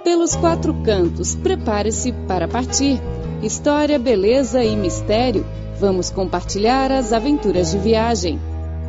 Pelos quatro cantos, prepare-se para partir. História, beleza e mistério. Vamos compartilhar as aventuras de viagem.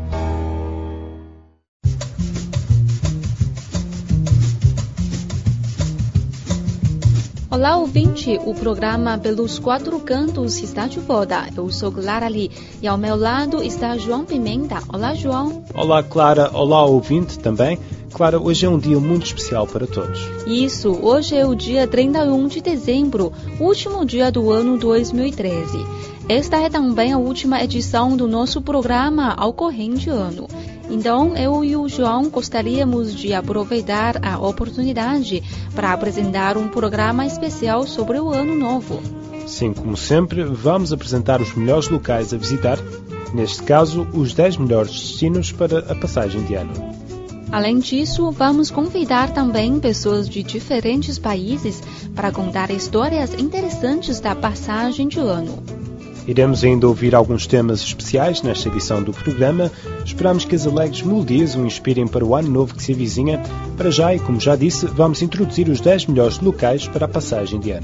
Olá, ouvinte! O programa Pelos Quatro Cantos está de volta. Eu sou Clara Lee e ao meu lado está João Pimenta. Olá, João! Olá, Clara! Olá, ouvinte também. Clara, hoje é um dia muito especial para todos. Isso, hoje é o dia 31 de dezembro, último dia do ano 2013. Esta é também a última edição do nosso programa ao corrente ano. Então, eu e o João gostaríamos de aproveitar a oportunidade para apresentar um programa especial sobre o Ano Novo. Sim, como sempre, vamos apresentar os melhores locais a visitar, neste caso, os 10 melhores destinos para a passagem de ano. Além disso, vamos convidar também pessoas de diferentes países para contar histórias interessantes da passagem de ano. Iremos ainda ouvir alguns temas especiais nesta edição do programa. Esperamos que as alegres melodias o inspirem para o ano novo que se avizinha. Para já, e como já disse, vamos introduzir os 10 melhores locais para a passagem de ano.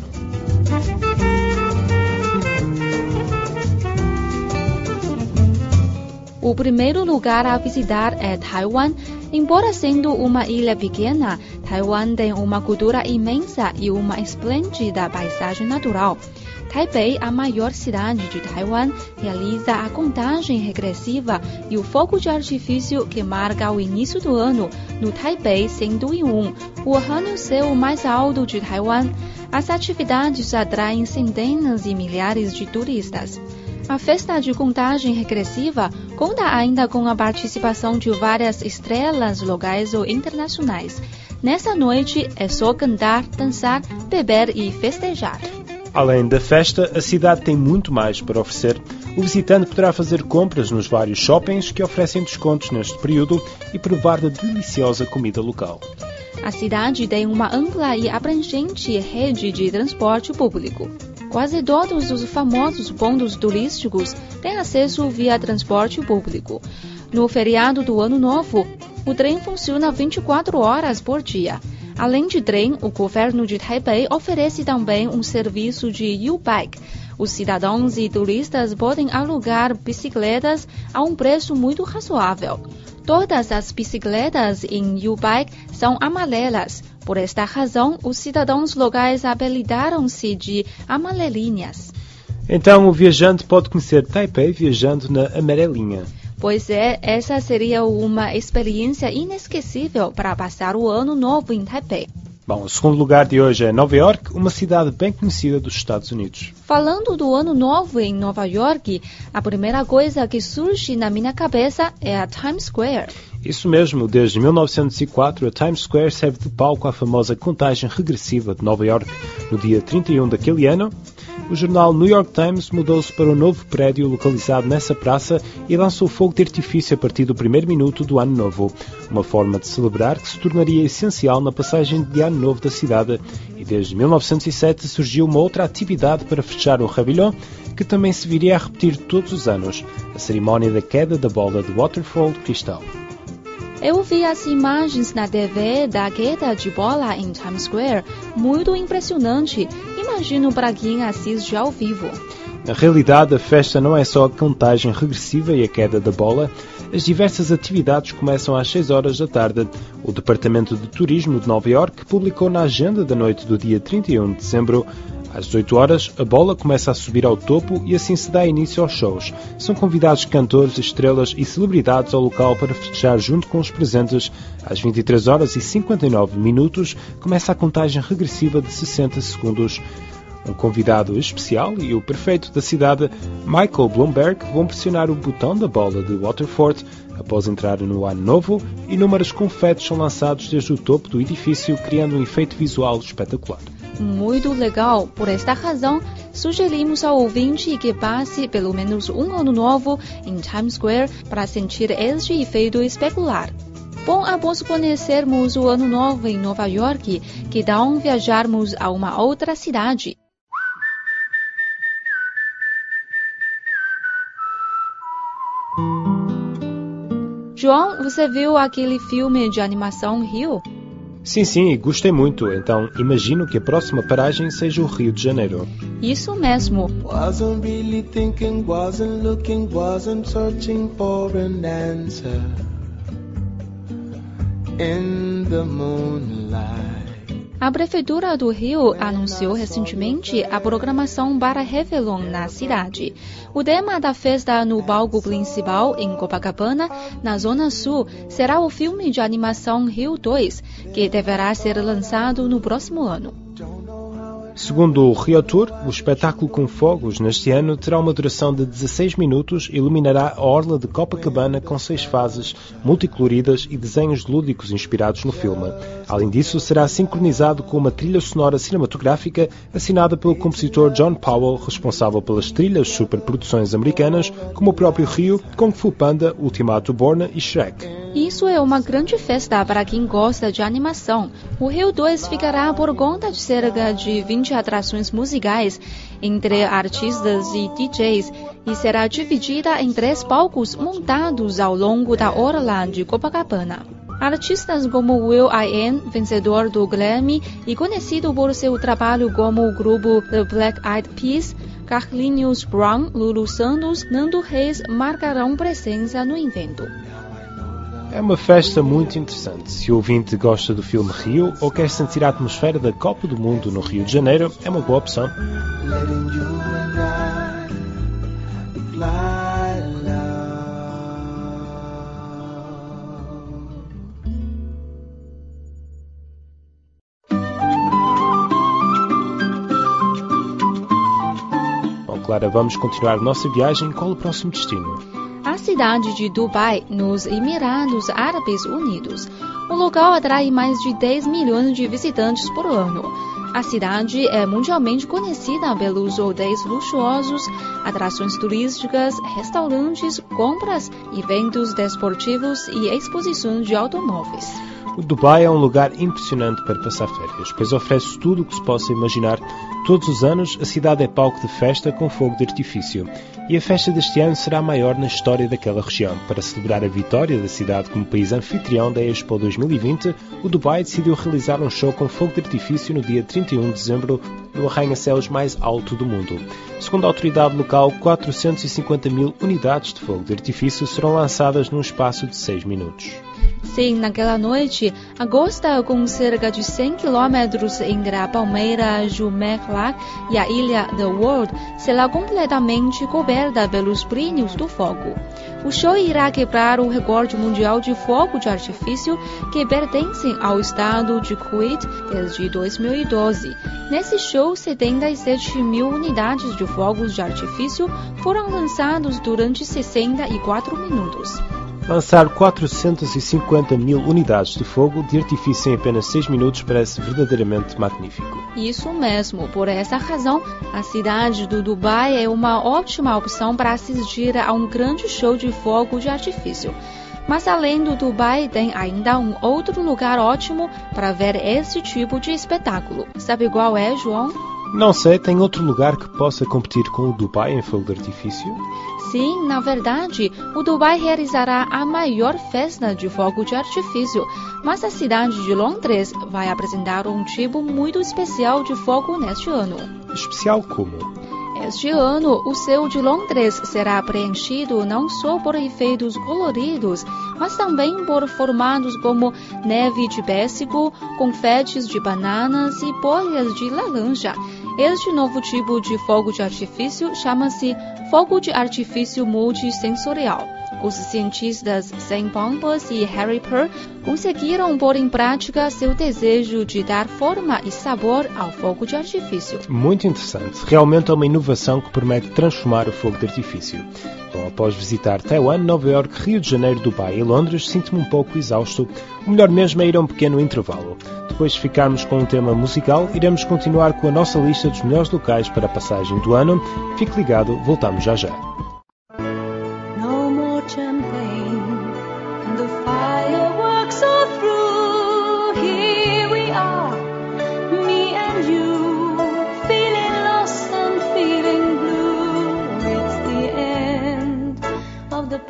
O primeiro lugar a visitar é Taiwan. Embora sendo uma ilha pequena, Taiwan tem uma cultura imensa e uma esplêndida paisagem natural. Taipei, a maior cidade de Taiwan, realiza a contagem regressiva e o fogo de artifício que marca o início do ano no Taipei 101, o arranha-céu mais alto de Taiwan. As atividades atraem centenas e milhares de turistas. A festa de contagem regressiva conta ainda com a participação de várias estrelas locais ou internacionais. Nessa noite é só cantar, dançar, beber e festejar. Além da festa, a cidade tem muito mais para oferecer. O visitante poderá fazer compras nos vários shoppings que oferecem descontos neste período e provar da deliciosa comida local. A cidade tem uma ampla e abrangente rede de transporte público. Quase todos os famosos pontos turísticos têm acesso via transporte público. No feriado do Ano Novo, o trem funciona 24 horas por dia. Além de trem, o governo de Taipei oferece também um serviço de U-Bike. Os cidadãos e turistas podem alugar bicicletas a um preço muito razoável. Todas as bicicletas em U-Bike são amarelas. Por esta razão, os cidadãos locais apelidaram-se de amarelinhas. Então, o viajante pode conhecer Taipei viajando na amarelinha. Pois é, essa seria uma experiência inesquecível para passar o ano novo em Taipei. Bom, o segundo lugar de hoje é Nova York, uma cidade bem conhecida dos Estados Unidos. Falando do Ano Novo em Nova York, a primeira coisa que surge na minha cabeça é a Times Square. Isso mesmo, desde 1904 a Times Square serve de palco à famosa contagem regressiva de Nova York. No dia 31 daquele ano, o jornal New York Times mudou-se para um novo prédio localizado nessa praça e lançou fogo de artifício a partir do primeiro minuto do Ano Novo, uma forma de celebrar que se tornaria essencial na passagem de Ano Novo da cidade. E desde 1907 surgiu uma outra atividade para fechar o Réveillon, que também se viria a repetir todos os anos, a cerimónia da queda da bola de waterfall de cristal. Eu vi as imagens na TV da queda de bola em Times Square, muito impressionante. Imagino para quem assiste ao vivo. Na realidade, a festa não é só a contagem regressiva e a queda da bola. As diversas atividades começam às 6 horas da tarde. O Departamento de Turismo de Nova York publicou na agenda da noite do dia 31 de dezembro. Às 18 horas, a bola começa a subir ao topo e assim se dá início aos shows. São convidados cantores, estrelas e celebridades ao local para festejar junto com os presentes. Às 23 horas e 59 minutos, começa a contagem regressiva de 60 segundos. Um convidado especial e o prefeito da cidade, Michael Bloomberg, vão pressionar o botão da bola de Waterford após entrar no ano novo, inúmeros confetes são lançados desde o topo do edifício, criando um efeito visual espetacular. Muito legal! Por esta razão, sugerimos ao ouvinte que passe pelo menos um ano novo em Times Square para sentir este efeito especular. Bom, após conhecermos o ano novo em Nova York, que tal viajarmos a uma outra cidade? João, você viu aquele filme de animação Rio? Sim, gostei muito. Então, imagino que a próxima paragem seja o Rio de Janeiro. Isso mesmo. Wasn't really thinking, wasn't looking, wasn't searching for an answer in the moonlight. A Prefeitura do Rio anunciou recentemente a programação para Réveillon na cidade. O tema da festa no palco principal, em Copacabana, na Zona Sul, será o filme de animação Rio 2, que deverá ser lançado no próximo ano. Segundo o Rio Tour, o espetáculo com fogos neste ano terá uma duração de 16 minutos e iluminará a orla de Copacabana com 6 fases multicoloridas e desenhos lúdicos inspirados no filme. Além disso, será sincronizado com uma trilha sonora cinematográfica assinada pelo compositor John Powell, responsável pelas trilhas superproduções americanas, como o próprio Rio, Kung Fu Panda, Ultimato Born e Shrek. Isso é uma grande festa para quem gosta de animação. O Rio 2 ficará por conta de cerca de 20 atrações musicais entre artistas e DJs e será dividida em 3 palcos montados ao longo da orla de Copacabana. Artistas como will.i.am, vencedor do Grammy e conhecido por seu trabalho como o grupo The Black Eyed Peas, Carlinhos Brown, Lulu Santos, Nando Reis marcarão presença no evento. É uma festa muito interessante. Se o ouvinte gosta do filme Rio ou quer sentir a atmosfera da Copa do Mundo no Rio de Janeiro, é uma boa opção. Bom, Clara, vamos continuar nossa viagem. Qual o próximo destino? A cidade de Dubai, nos Emirados Árabes Unidos. O local atrai mais de 10 milhões de visitantes por ano. A cidade é mundialmente conhecida pelos hotéis luxuosos, atrações turísticas, restaurantes, compras, eventos desportivos e exposições de automóveis. O Dubai é um lugar impressionante para passar férias, pois oferece tudo o que se possa imaginar. Todos os anos, a cidade é palco de festa com fogo de artifício. E a festa deste ano será a maior na história daquela região. Para celebrar a vitória da cidade como país anfitrião da Expo 2020, o Dubai decidiu realizar um show com fogo de artifício no dia 31 de dezembro, no arranha-céus mais alto do mundo. Segundo a autoridade local, 450 mil unidades de fogo de artifício serão lançadas num espaço de 6 minutos. Sim, naquela noite, a costa com cerca de 100 quilômetros entre a Palmeira Jumeirah e a ilha The World será completamente coberta pelos brilhos do fogo. O show irá quebrar o recorde mundial de fogo de artifício que pertence ao estado de Kuwait desde 2012. Nesse show, 77 mil unidades de fogos de artifício foram lançados durante 64 minutos. Lançar 450 mil unidades de fogo de artifício em apenas 6 minutos parece verdadeiramente magnífico. Isso mesmo. Por essa razão, a cidade do Dubai é uma ótima opção para assistir a um grande show de fogo de artifício. Mas além do Dubai, tem ainda um outro lugar ótimo para ver esse tipo de espetáculo. Sabe qual é, João? Não sei, tem outro lugar que possa competir com o Dubai em fogo de artifício? Sim, na verdade, o Dubai realizará a maior festa de fogo de artifício, mas a cidade de Londres vai apresentar um tipo muito especial de fogo neste ano. Especial como? Este ano, o céu de Londres será preenchido não só por efeitos coloridos, mas também por formatos como neve de pêssego, confetes de bananas e bolhas de laranja. Este novo tipo de fogo de artifício chama-se fogo de artifício multissensorial. Os cientistas Sam Pampas e Harry Pearl conseguiram pôr em prática seu desejo de dar forma e sabor ao fogo de artifício. Muito interessante. Realmente é uma inovação que promete transformar o fogo de artifício. Bom, após visitar Taiwan, Nova Iorque, Rio de Janeiro, Dubai e Londres, sinto-me um pouco exausto. O melhor mesmo é ir a um pequeno intervalo. Depois de ficarmos com um tema musical, iremos continuar com a nossa lista dos melhores locais para a passagem do ano. Fique ligado, voltamos já já.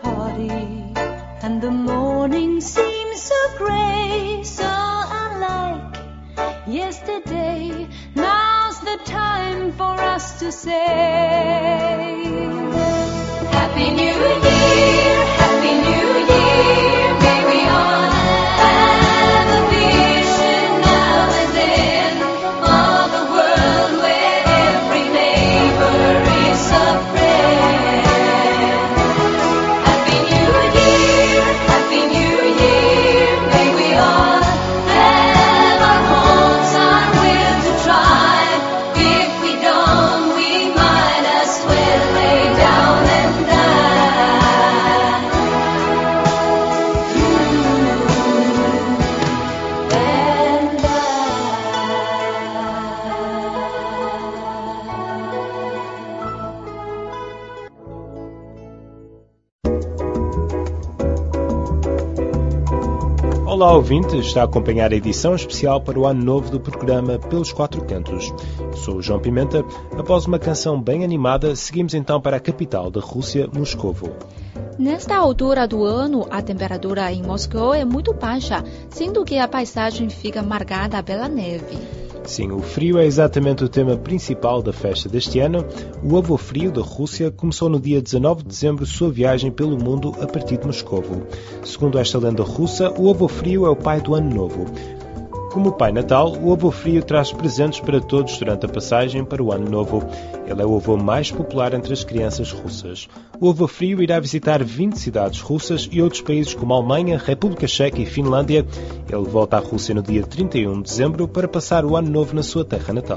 And the morning seems so grey, so unlike yesterday. Now's the time for us to say Happy New Year, Happy New Year. May we all have a vision now and then of a world where every neighbor is a friend. Happy New Year, Happy New Year. May we all have our homes, our will to try. If we don't, we might as well lay down and die. You and I. Olá, ouvinte, está a acompanhar a edição especial para o ano novo do programa Pelos Quatro Cantos. Eu sou o João Pimenta. Após uma canção bem animada, seguimos então para a capital da Rússia, Moscovo. Nesta altura do ano, a temperatura em Moscou é muito baixa, sendo que a paisagem fica marcada pela neve. Sim, o frio é exatamente o tema principal da festa deste ano. O Ovo Frio da Rússia começou no dia 19 de dezembro sua viagem pelo mundo a partir de Moscovo. Segundo esta lenda russa, o Ovo Frio é o pai do Ano Novo. Como o Pai Natal, o Ovo Frio traz presentes para todos durante a passagem para o Ano Novo. Ele é o avô mais popular entre as crianças russas. O Ovo Frio irá visitar 20 cidades russas e outros países como Alemanha, República Checa e Finlândia. Ele volta à Rússia no dia 31 de dezembro para passar o Ano Novo na sua terra natal.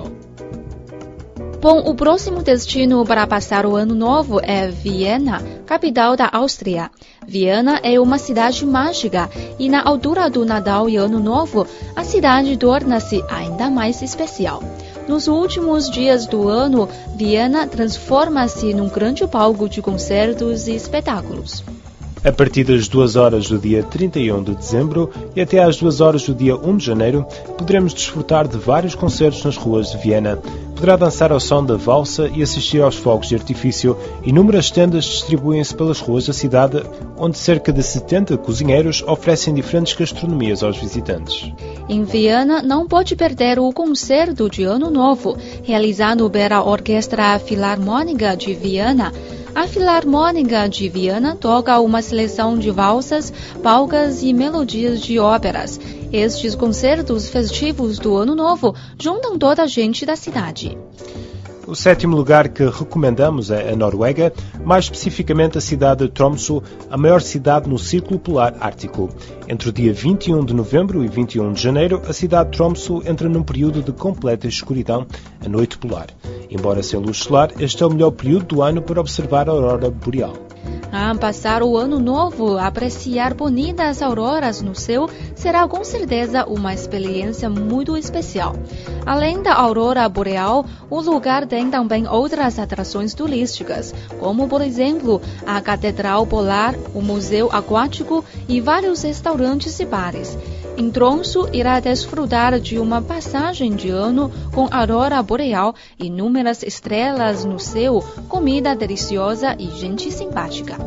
Bom, o próximo destino para passar o Ano Novo é Viena, capital da Áustria. Viena é uma cidade mágica e na altura do Natal e Ano Novo, a cidade torna-se ainda mais especial. Nos últimos dias do ano, Viena transforma-se num grande palco de concertos e espetáculos. A partir das 2 horas do dia 31 de dezembro e até às 2 horas do dia 1 de janeiro, poderemos desfrutar de vários concertos nas ruas de Viena. Poderá dançar ao som da valsa e assistir aos fogos de artifício. Inúmeras tendas distribuem-se pelas ruas da cidade, onde cerca de 70 cozinheiros oferecem diferentes gastronomias aos visitantes. Em Viena, não pode perder o concerto de Ano Novo, realizado pela Orquestra Filarmônica de Viena. A Filarmônica de Viena toca uma seleção de valsas, polcas e melodias de óperas. Estes concertos festivos do Ano Novo juntam toda a gente da cidade. O sétimo lugar que recomendamos é a Noruega, mais especificamente a cidade de Tromsø, a maior cidade no Círculo Polar Ártico. Entre o dia 21 de novembro e 21 de janeiro, a cidade de Tromsø entra num período de completa escuridão, a noite polar. Embora sem luz solar, este é o melhor período do ano para observar a aurora boreal. A passar o Ano Novo, apreciar bonitas auroras no céu será com certeza uma experiência muito especial. Além da aurora boreal, o lugar tem também outras atrações turísticas, como por exemplo a Catedral Polar, o Museu Aquático e vários restaurantes e bares. Em Tromsø, irá desfrutar de uma passagem de ano com aurora boreal, inúmeras estrelas no céu, comida deliciosa e gente simpática.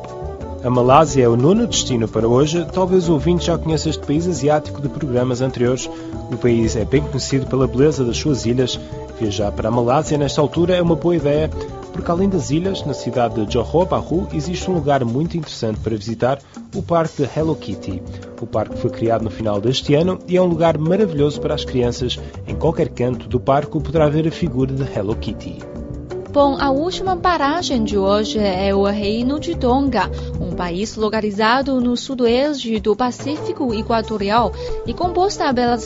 A Malásia é o nono destino para hoje. Talvez o ouvinte já conheça este país asiático de programas anteriores. O país é bem conhecido pela beleza das suas ilhas. Viajar para a Malásia nesta altura é uma boa ideia, porque além das ilhas, na cidade de Johor Bahru, existe um lugar muito interessante para visitar, o Parque de Hello Kitty. O parque foi criado no final deste ano e é um lugar maravilhoso para as crianças. Em qualquer canto do parque poderá ver a figura de Hello Kitty. Bom, a última paragem de hoje é o Reino de Tonga, um país localizado no sudoeste do Pacífico Equatorial e composto pelas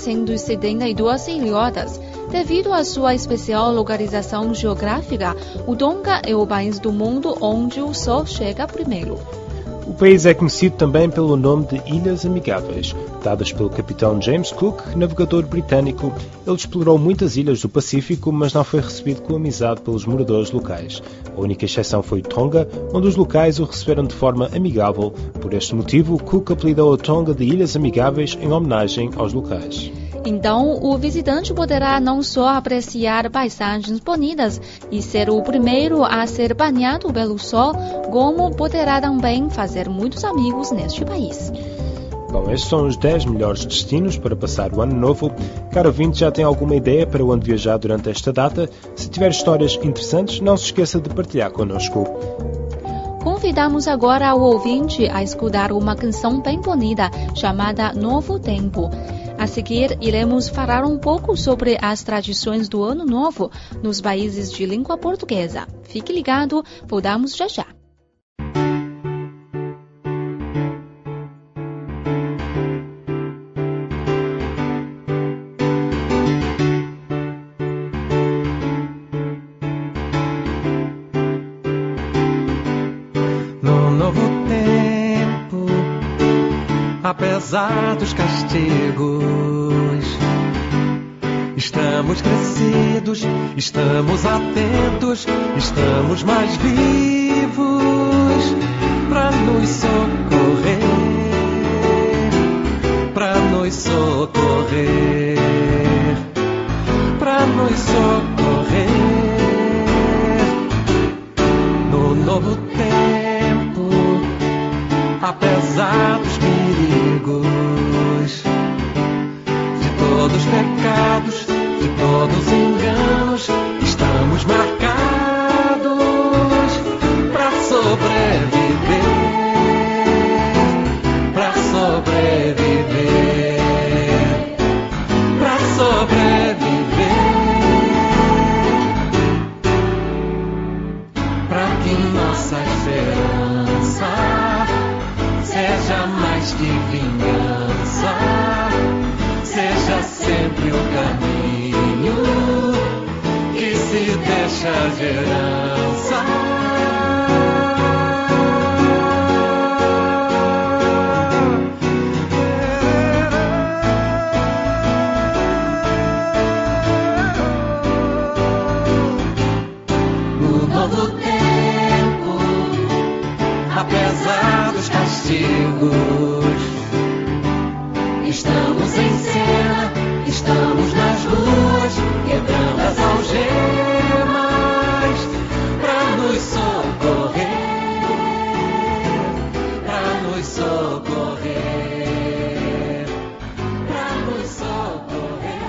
172 ilhotas. Devido à sua especial localização geográfica, o Tonga é o país do mundo onde o sol chega primeiro. O país é conhecido também pelo nome de Ilhas Amigáveis, dadas pelo capitão James Cook, navegador britânico. Ele explorou muitas ilhas do Pacífico, mas não foi recebido com amizade pelos moradores locais. A única exceção foi Tonga, onde os locais o receberam de forma amigável. Por este motivo, Cook apelidou a Tonga de Ilhas Amigáveis em homenagem aos locais. Então, o visitante poderá não só apreciar paisagens bonitas e ser o primeiro a ser banhado pelo sol, como poderá também fazer muitos amigos neste país. Bom, estes são os 10 melhores destinos para passar o ano novo. Caro ouvinte, já tem alguma ideia para onde viajar durante esta data? Se tiver histórias interessantes, não se esqueça de partilhar connosco. Convidamos agora o ouvinte a escutar uma canção bem bonita chamada Novo Tempo. A seguir, iremos falar um pouco sobre as tradições do Ano Novo nos países de língua portuguesa. Fique ligado, voltamos já já. No novo tempo, apesar dos castigos, estamos crescidos, estamos atentos, estamos mais vivos para nos socorrer, para nos socorrer, para nos socorrer. No novo tempo, apesar dos perigos, de todos os pecados, de todos os enganos, estamos marcados para sobreviver, para sobreviver, para sobreviver, para que nossa esperança seja mais que vingança, seja sempre o caminho que se deixa de herança. No novo tempo, apesar dos castigos, estamos em cena, estamos nas ruas, quebrando as algemas, pra nos socorrer, pra nos socorrer, pra nos socorrer.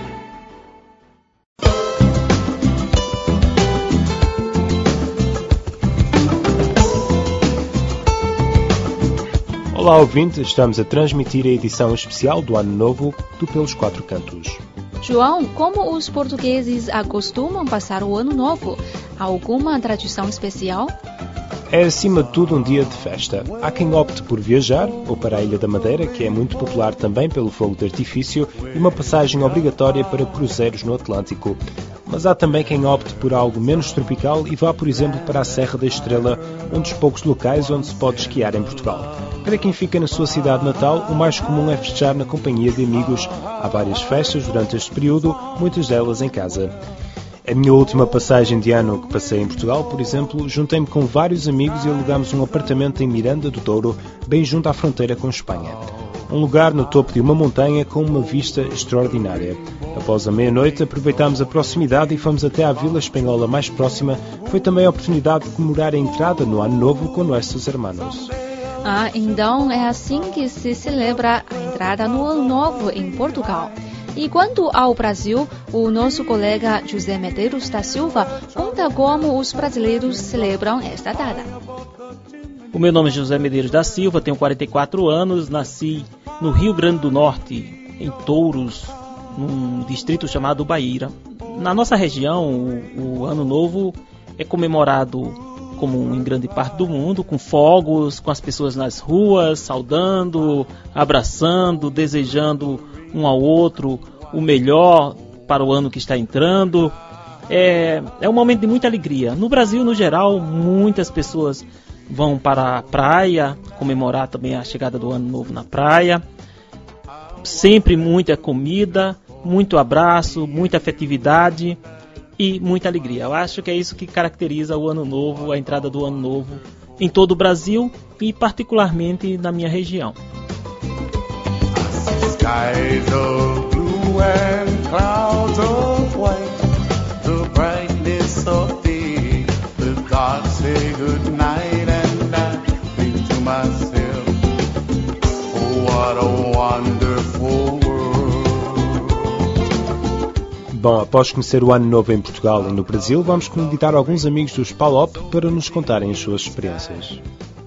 Olá ouvintes, estamos a transmitir a edição especial do Ano Novo do Pelos Quatro Cantos. João, como os portugueses acostumam passar o Ano Novo? Há alguma tradição especial? É acima de tudo um dia de festa. Há quem opte por viajar, ou para a Ilha da Madeira, que é muito popular também pelo fogo de artifício, e uma passagem obrigatória para cruzeiros no Atlântico. Mas há também quem opte por algo menos tropical e vá, por exemplo, para a Serra da Estrela, um dos poucos locais onde se pode esquiar em Portugal. Para quem fica na sua cidade natal, o mais comum é festejar na companhia de amigos. Há várias festas durante este período, muitas delas em casa. A minha última passagem de ano que passei em Portugal, por exemplo, juntei-me com vários amigos e alugámos um apartamento em Miranda do Douro, bem junto à fronteira com Espanha. Um lugar no topo de uma montanha com uma vista extraordinária. Após a meia-noite, aproveitámos a proximidade e fomos até à vila espanhola mais próxima. Foi também a oportunidade de comemorar a entrada no Ano Novo com nossos hermanos. Ah, então é assim que se celebra a entrada no Ano Novo em Portugal. E quanto ao Brasil, o nosso colega José Medeiros da Silva conta como os brasileiros celebram esta data. O meu nome é José Medeiros da Silva, tenho 44 anos, nasci no Rio Grande do Norte, em Touros, num distrito chamado Baíra. Na nossa região, o Ano Novo é comemorado, como em grande parte do mundo, com fogos, com as pessoas nas ruas, saudando, abraçando, desejando um ao outro o melhor para o ano que está entrando. É um momento de muita alegria. No Brasil, no geral, muitas pessoas vão para a praia, comemorar também a chegada do Ano Novo na praia. Sempre muita comida, muito abraço, muita afetividade e muita alegria. Eu acho que é isso que caracteriza o Ano Novo, a entrada do Ano Novo em todo o Brasil e particularmente na minha região. Skies of blue and clouds of white, the brightness of day, the gods say good night, and I think to myself, oh, what Bom, após conhecer o Ano Novo em Portugal e no Brasil, vamos convidar alguns amigos dos PALOP para nos contarem as suas experiências.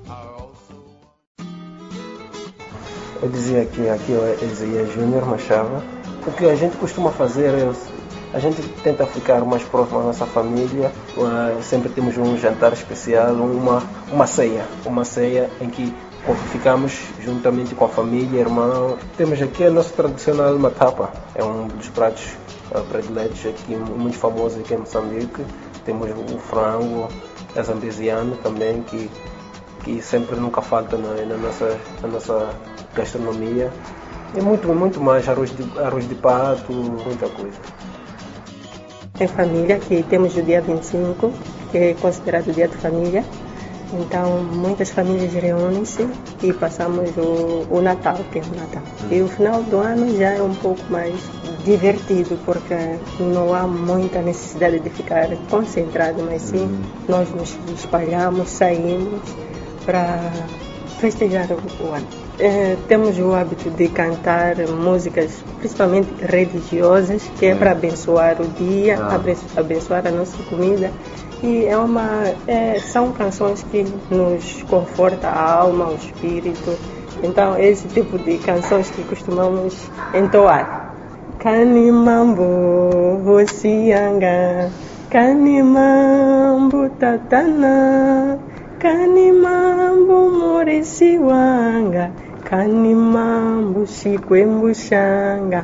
Eu dizia que aqui é Isaías Júnior Machava. O que a gente costuma fazer é a gente tenta ficar mais próximo da nossa família. Sempre temos um jantar especial, uma ceia em que ficamos juntamente com a família, irmão. Temos aqui a nossa tradicional matapa, é um dos pratos prediletos aqui, muito famoso aqui em Moçambique. Temos o frango, a zambesiano também, que sempre nunca falta na nossa gastronomia. E muito mais, arroz de pato, muita coisa. Em família, que temos o dia 25, que é considerado o dia de família. Então, muitas famílias reúnem-se e passamos o Natal, que é o Natal. E o final do ano já é um pouco mais divertido, porque não há muita necessidade de ficar concentrado, mas sim nós nos espalhamos, saímos para festejar o ano. Temos o hábito de cantar músicas, principalmente religiosas, que é para abençoar o dia, abençoar a nossa comida. E são canções que nos confortam a alma, o espírito. Então, esse tipo de canções que costumamos entoar. Kanimambo, Osianga, Kanimambo, Tatana, Kanimambo, Morisiwanga, Kanimambo, Chikwembuxanga.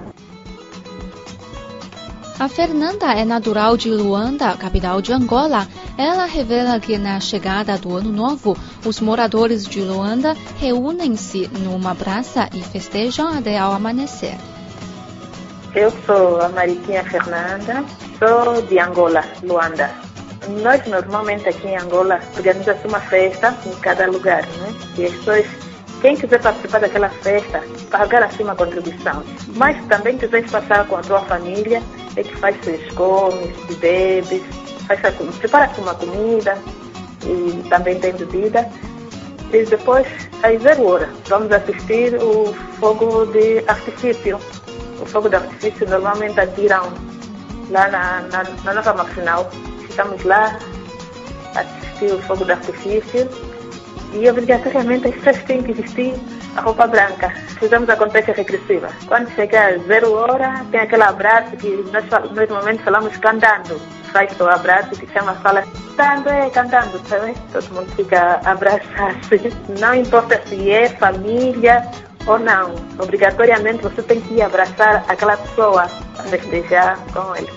A Fernanda é natural de Luanda, capital de Angola. Ela revela que na chegada do Ano Novo, os moradores de Luanda reúnem-se numa praça e festejam até ao amanhecer. Eu sou a Mariquinha Fernanda, sou de Angola, Luanda. Nós normalmente aqui em Angola organizamos uma festa em cada lugar, né? E as pessoas, quem quiser participar daquela festa, pagar assim uma contribuição. Mas também quiser passar com a tua família, é que faz seus comes, bebes, prepara-se uma comida e também tem bebida. E depois, às 0 horas, vamos assistir o fogo de artifício. O fogo de artifício normalmente atiram lá na nossa marginal. Estamos lá a assistir o fogo de artifício e obrigatoriamente as pessoas têm que vestir a roupa branca. Fizemos a contagem regressiva. Quando chegar às 0 horas, tem aquele abraço que nós normalmente falamos cantando. Faz o abraço que fala cantando, sabe? Todo mundo fica a abraçar-se. Não importa se é família ou não. Obrigatoriamente você tem que ir abraçar aquela pessoa para festejar com ele.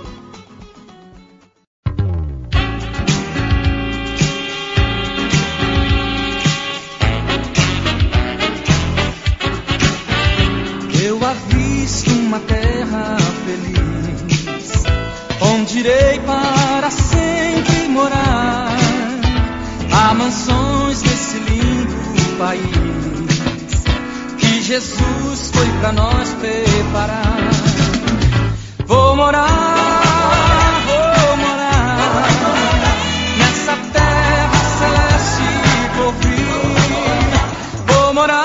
Eu avisto uma terra feliz, onde irei para sempre morar. Há mansões nesse lindo país que Jesus foi para nós preparar. Vou morar nessa terra celeste por vir. Vou morar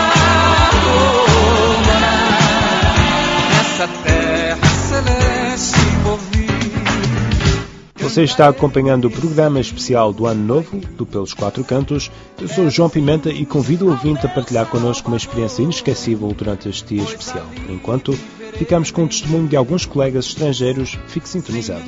nessa terra celeste por vir. Você está acompanhando o programa especial do Ano Novo, do Pelos Quatro Cantos. Eu sou o João Pimenta e convido o ouvinte a partilhar connosco uma experiência inesquecível durante este dia especial. Por enquanto, ficamos com o testemunho de alguns colegas estrangeiros. Fique sintonizado.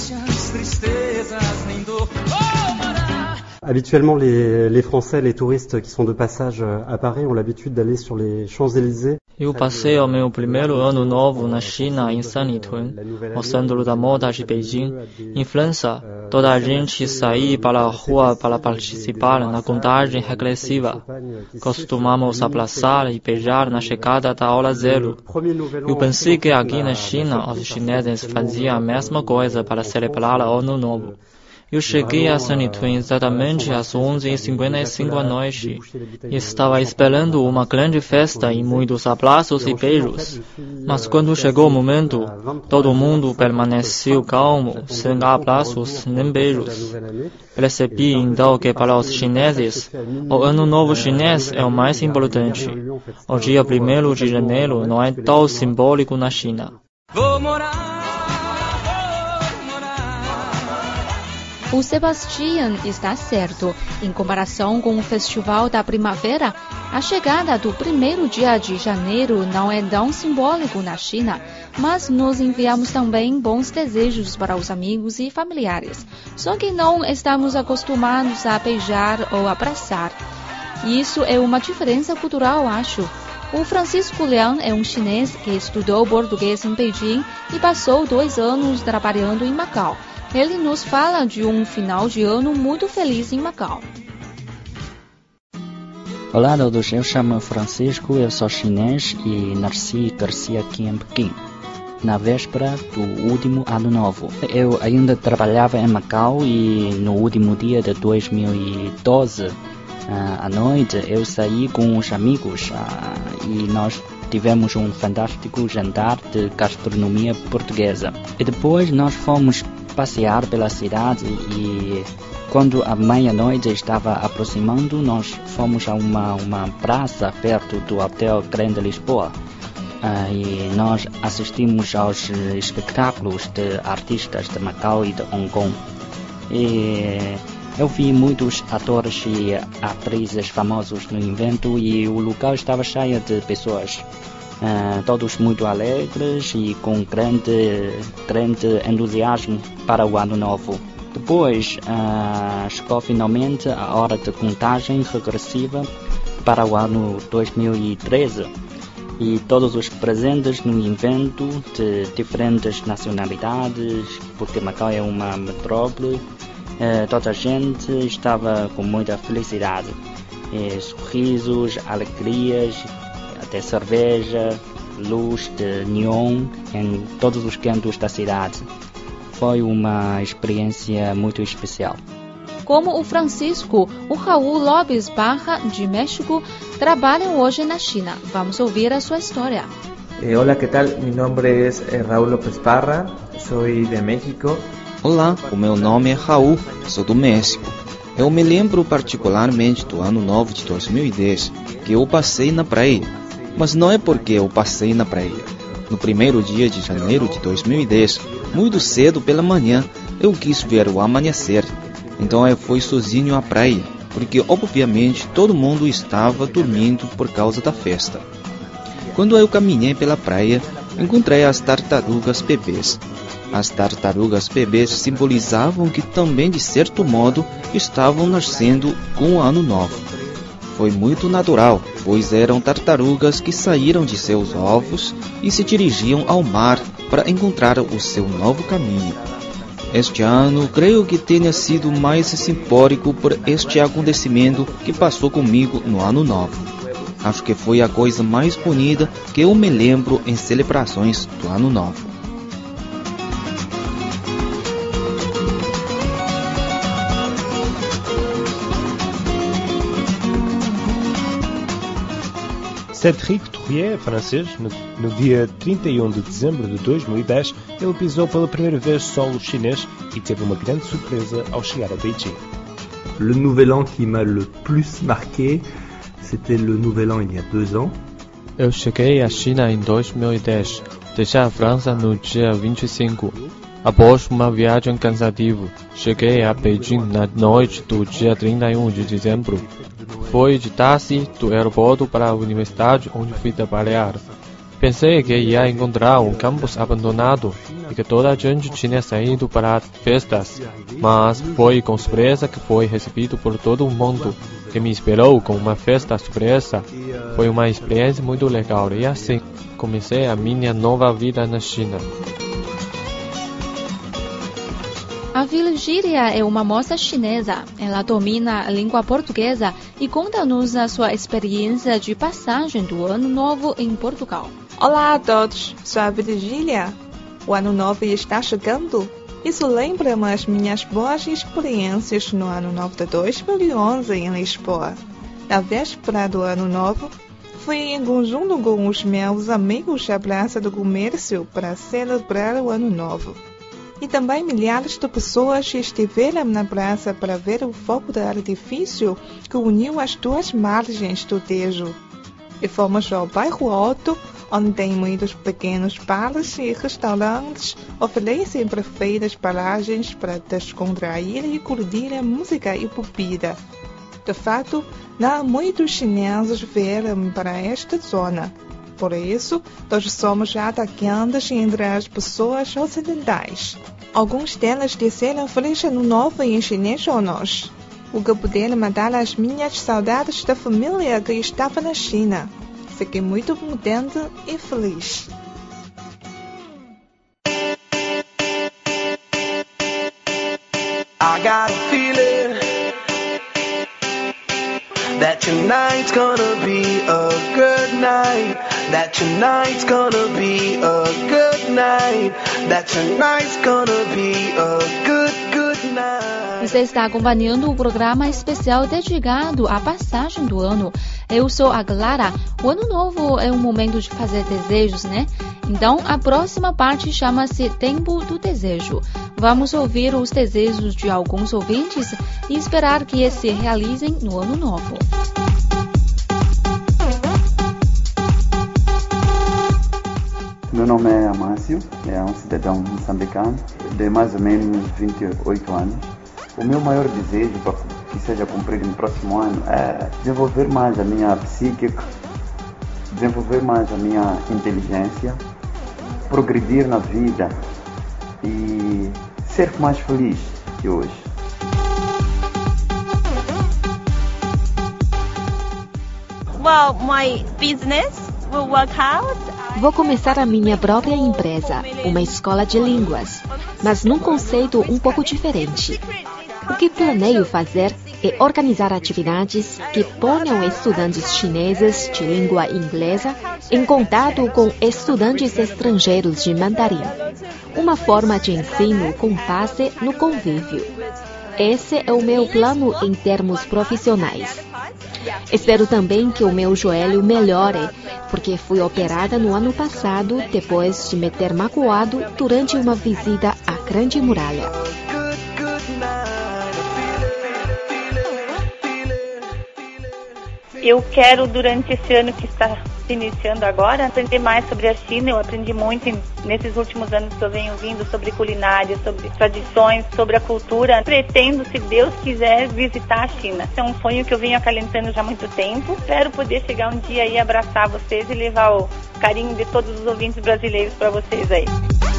Habituellement, les Français, les touristes qui sont de passage à Paris ont l'habitude d'aller sur les Champs-Élysées. Eu passei o meu primeiro ano novo na China, em Sanlitun, ao centro da moda de Beijing. Em França, toda a gente saía para a rua para participar na contagem regressiva. Costumamos abraçar e beijar na chegada da hora 0. Eu pensei que aqui na China os chineses faziam a mesma coisa para celebrar o Ano Novo. Eu cheguei a Sanlitun exatamente às 11h55 da noite e estava esperando uma grande festa e muitos abraços e beijos. Mas quando chegou o momento, todo mundo permaneceu calmo, sem abraços nem beijos. Percebi então que para os chineses, o Ano Novo chinês é o mais importante. O dia 1º de janeiro não é tão simbólico na China. Vou morar O Sebastián está certo. Em comparação com o Festival da Primavera, a chegada do primeiro dia de janeiro não é tão simbólico na China, mas nos enviamos também bons desejos para os amigos e familiares. Só que não estamos acostumados a beijar ou abraçar. Isso é uma diferença cultural, acho. O Francisco Liang é um chinês que estudou português em Beijing e passou 2 anos trabalhando em Macau. Ele nos fala de um final de ano muito feliz em Macau. Olá a todos, eu chamo Francisco, eu sou chinês e nasci e cresci aqui em Pequim, na véspera do último ano novo. Eu ainda trabalhava em Macau e no último dia de 2012, à noite, eu saí com os amigos e nós tivemos um fantástico jantar de gastronomia portuguesa. E depois nós fomos passear pela cidade e quando a meia-noite estava aproximando, nós fomos a uma praça perto do Hotel Grand Lisboa e nós assistimos aos espetáculos de artistas de Macau e de Hong Kong. E eu vi muitos atores e atrizes famosos no evento e o local estava cheio de pessoas. Todos muito alegres e com grande entusiasmo para o ano novo. Depois chegou finalmente a hora de contagem regressiva para o ano 2013 e todos os presentes no evento de diferentes nacionalidades, porque Macau é uma metrópole, toda a gente estava com muita felicidade, sorrisos, alegrias, até cerveja, luz de neon em todos os cantos da cidade. Foi uma experiência muito especial. Como o Francisco, o Raul López Barra, de México, trabalham hoje na China. Vamos ouvir a sua história. Hola, ¿qué tal? Mi nombre es Raúl López Parra, soy de México. Olá, o meu nome é Raul, sou do México. Eu me lembro particularmente do ano novo de 2010, que eu passei na praia. Mas não é porque eu passei na praia. No primeiro dia de janeiro de 2010, muito cedo pela manhã, eu quis ver o amanhecer. Então eu fui sozinho à praia, porque obviamente todo mundo estava dormindo por causa da festa. Quando eu caminhei pela praia, encontrei as tartarugas bebês. As tartarugas bebês simbolizavam que também, de certo modo, estavam nascendo com o ano novo. Foi muito natural, pois eram tartarugas que saíram de seus ovos e se dirigiam ao mar para encontrar o seu novo caminho. Este ano, creio que tenha sido mais simbólico por este acontecimento que passou comigo no ano novo. Acho que foi a coisa mais bonita que eu me lembro em celebrações do ano novo. Cédric Tourrier, francês, no dia 31 de dezembro de 2010, ele pisou pela primeira vez solo chinês e teve uma grande surpresa ao chegar a Beijing. Le nouvel an qui m'a le plus marqué, c'était le nouvel an il y a 2 ans. Eu cheguei à China em 2010, deixei a França no dia 25. Após uma viagem cansativa, cheguei a Beijing na noite do dia 31 de dezembro. Fui de táxi do aeroporto para a universidade onde fui trabalhar. Pensei que ia encontrar um campus abandonado e que toda a gente tinha saído para festas, mas foi com surpresa que fui recebido por todo mundo, que me esperou com uma festa surpresa. Foi uma experiência muito legal e assim comecei a minha nova vida na China. A Virgília é uma moça chinesa. Ela domina a língua portuguesa e conta-nos a sua experiência de passagem do Ano Novo em Portugal. Olá a todos, sou a Virgília. O Ano Novo está chegando. Isso lembra-me as minhas boas experiências no Ano Novo de 2011 em Lisboa. Na véspera do Ano Novo, fui em conjunto com os meus amigos à Praça do Comércio para celebrar o Ano Novo. E também milhares de pessoas estiveram na praça para ver o fogo de artifício que uniu as duas margens do Tejo. E fomos ao bairro Alto, onde tem muitos pequenos bares e restaurantes, oferecem perfeitas paragens para descontrair e curtir a música e bebida. De fato, não há muitos chineses vieram para esta zona. Por isso, nós somos atacantes entre as pessoas ocidentais. Alguns deles disseram Feliz Ano Novo em chinês a nós, o que puderam matar as minhas saudades da família que estava na China. Fiquei muito contente e feliz. I got a feeling that tonight's gonna be a good night. That tonight's gonna be a good night. That tonight's gonna be a good night. Você está acompanhando o programa especial dedicado à passagem do ano. Eu sou a Clara. O ano novo é um momento de fazer desejos, né? Então, a próxima parte chama-se Tempo do Desejo. Vamos ouvir os desejos de alguns ouvintes e esperar que eles se realizem no ano novo. Meu nome é Amâncio, é um cidadão moçambicano de mais ou menos 28 anos. O meu maior desejo para que seja cumprido no próximo ano é desenvolver mais a minha psique, desenvolver mais a minha inteligência, progredir na vida e ser mais feliz que hoje. Well, my business will work out. Vou começar a minha própria empresa, uma escola de línguas, mas num conceito um pouco diferente. O que planeio fazer é organizar atividades que ponham estudantes chineses de língua inglesa em contato com estudantes estrangeiros de mandarim. Uma forma de ensino com base no convívio. Esse é o meu plano em termos profissionais. Espero também que o meu joelho melhore, porque fui operada no ano passado depois de me ter magoado durante uma visita à Grande Muralha. Eu quero, durante esse ano que está se iniciando agora, aprender mais sobre a China. Eu aprendi muito nesses últimos anos que eu venho vindo sobre culinária, sobre tradições, sobre a cultura. Pretendo, se Deus quiser, visitar a China. É um sonho que eu venho acalentando já há muito tempo. Espero poder chegar um dia e abraçar vocês e levar o carinho de todos os ouvintes brasileiros para vocês aí.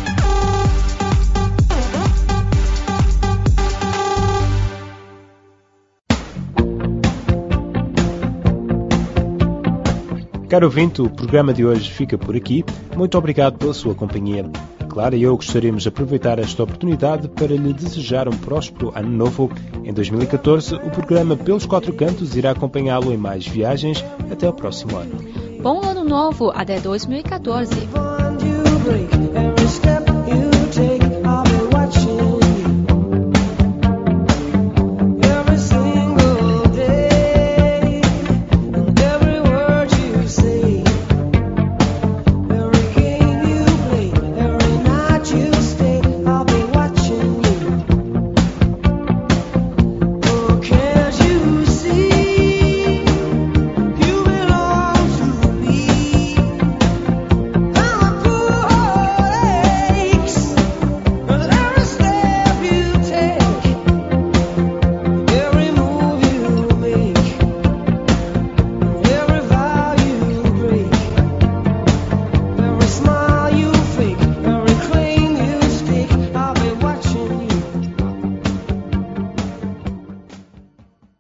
Caro ouvinte, o programa de hoje fica por aqui. Muito obrigado pela sua companhia. Clara e eu gostaríamos de aproveitar esta oportunidade para lhe desejar um próspero ano novo. Em 2014, o programa Pelos Quatro Cantos irá acompanhá-lo em mais viagens até o próximo ano. Bom ano novo, até 2014.